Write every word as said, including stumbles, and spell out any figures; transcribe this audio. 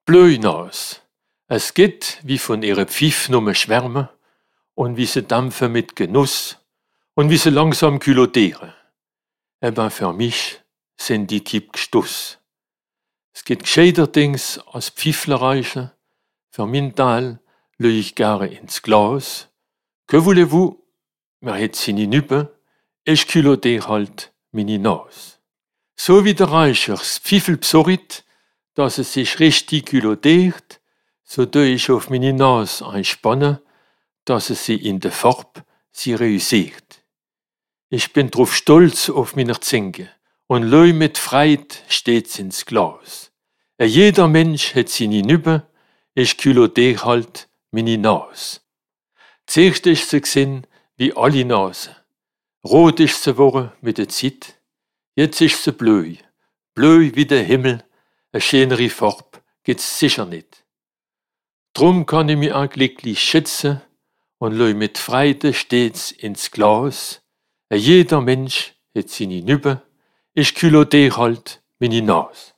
Blöinas. Es geht wie von ihre Pfiff numme schwärme und wie sie dampfe mit Genuss und wie sie langsam külotiere. Eben für mich sind die Typ Gestuss. Es geht gescheiterdings als Pfifflereiche. Für min Teil lö ich gerne ins Glas. Que voulez-vous? Mir het sini Nüppe, ich külotier halt mini Nas. So wie der Reichers Pfiffel psorit, dass es sich richtig külotiert, so tue ich auf meine Nase einspannen, dass es sie in der Farbe sie reüssiert. Ich bin drauf stolz auf meiner Zinke und leu mit Freit steht's ins Glas. E jeder Mensch het seine Nüppe, ich külotier halt meine Nase. Zuerst ist sie gesehen wie alle Nase. Rot ist sie geworden mit der Zeit, jetzt ist sie bleu, bleu wie der Himmel. Eine schönere Farbe gibt's sicher nicht. Drum kann ich mich auch glücklich schätzen und leu mit Freude stets ins Glas. Jeder Mensch hat seine Nüppe, ich külotier halt meine Nase.